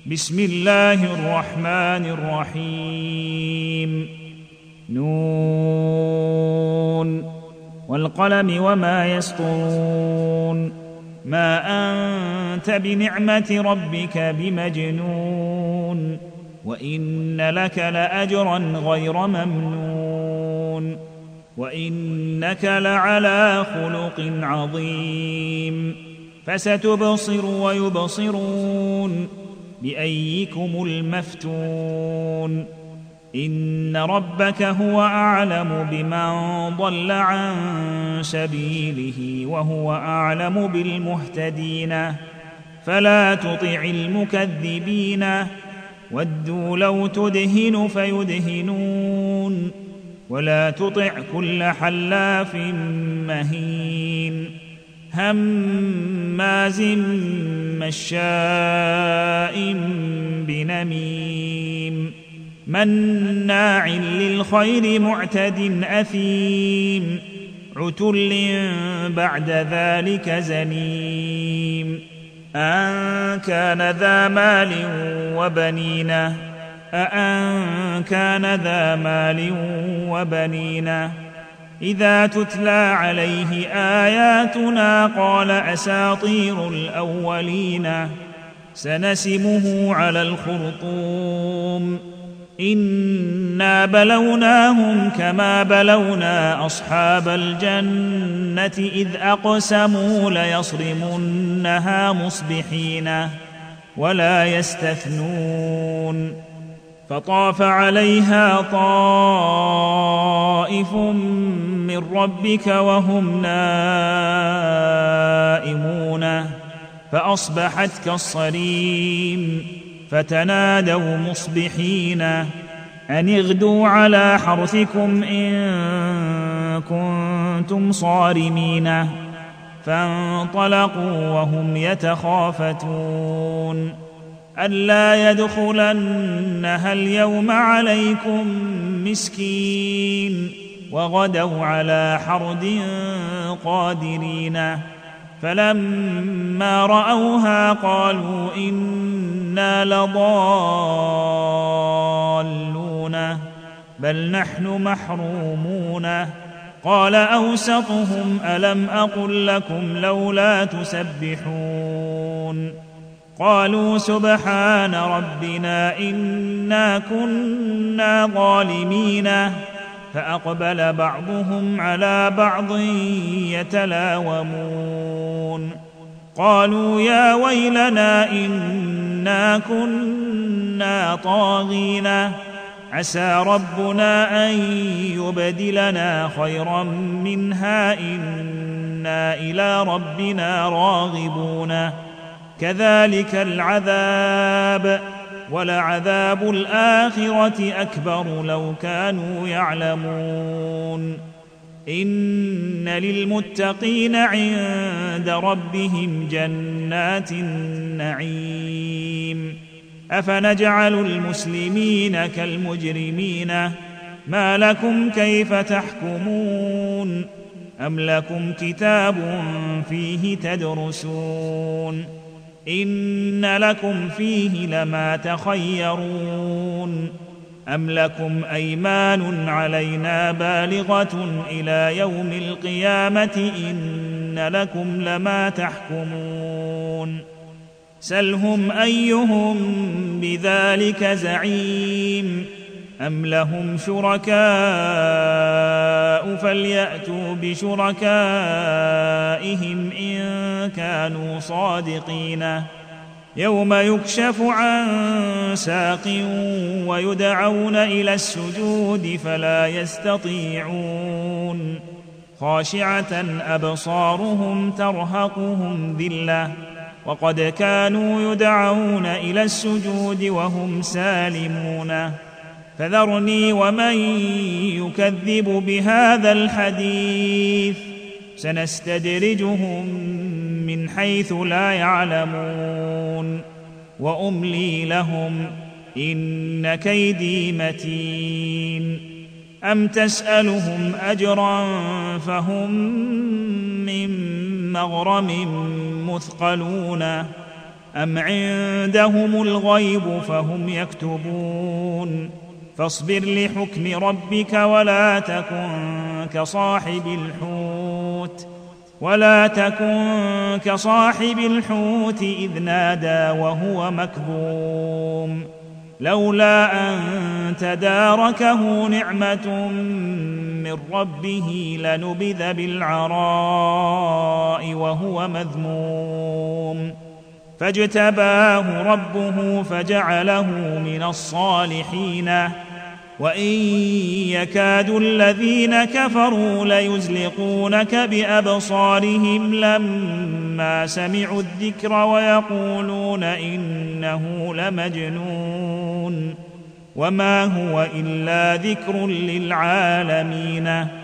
بسم الله الرحمن الرحيم. نون والقلم وما يسطرون. ما أنت بنعمة ربك بمجنون، وإن لك لأجرا غير ممنون، وإنك لعلى خلق عظيم. فستبصر ويبصرون بأيكم المفتون. إن ربك هو أعلم بمن ضل عن سبيله وهو أعلم بالمهتدين. فلا تطع المكذبين، ودوا لو تدهن فيدهنون. ولا تطع كل حلاف مهين، هماز مشاء بنميم، مناع للخير معتد أثيم، عتل بعد ذلك زنيم. أن كان ذا مال وبنين، أأن كان ذا مال وبنين إذا تتلى عليه آياتنا قال أساطير الأولين. سنسمه على الخرطوم. إنا بلوناهم كما بلونا أصحاب الجنة إذ أقسموا ليصرمنها مصبحين ولا يستثنون. فطاف عليها طائف من ربك وهم نائمون، فأصبحت كالصريم. فتنادوا مصبحين أن اغدوا على حرثكم إن كنتم صارمين. فانطلقوا وهم يتخافتون ألا يدخلنها اليوم عليكم مسكين، وغدوا على حرد قادرين. فلما رأوها قالوا إنا لضالون بل نحن محرومون. قال أوسطهم ألم أقل لكم لولا تسبحون؟ قالوا سبحان ربنا إنا كنا ظالمين. فأقبل بعضهم على بعض يتلاومون قالوا يا ويلنا إنا كنا طاغين، عسى ربنا أن يبدلنا خيرا منها إنا إلى ربنا راغبون. كذلك العذاب، ولعذاب الآخرة أكبر لو كانوا يعلمون. إن للمتقين عند ربهم جنات النعيم. أفنجعل المسلمين كالمجرمين؟ ما لكم كيف تحكمون؟ أم لكم كتاب فيه تدرسون؟ إن لكم فيه لما تخيرون. أم لكم أيمان علينا بالغة إلى يوم القيامة إن لكم لما تحكمون. سلهم أيهم بذلك زعيم. أم لهم شركاء فليأتوا بشركائهم إن كانوا صادقين. يوم يكشف عن ساق ويدعون إلى السجود فلا يستطيعون. خاشعة أبصارهم ترهقهم ذلة وقد كانوا يدعون إلى السجود وهم سالمون. فذرني ومن يكذب بهذا الحديث سنستدرجهم من حيث لا يعلمون وأملي لهم إن كيدي متين. أم تسألهم أجرا فهم من مغرم مثقلون أم عندهم الغيب فهم يكتبون فاصبر لحكم ربك ولا تكن كصاحب الحوت إذ نادى وهو مكظوم لولا أن تداركه نعمة من ربه لنبذ بالعراء وهو مذموم فاجتباه ربه فجعله من الصالحين وإن يكاد الذين كفروا ليزلقونك بأبصارهم لما سمعوا الذكر ويقولون إنه لمجنون وما هو إلا ذكر للعالمين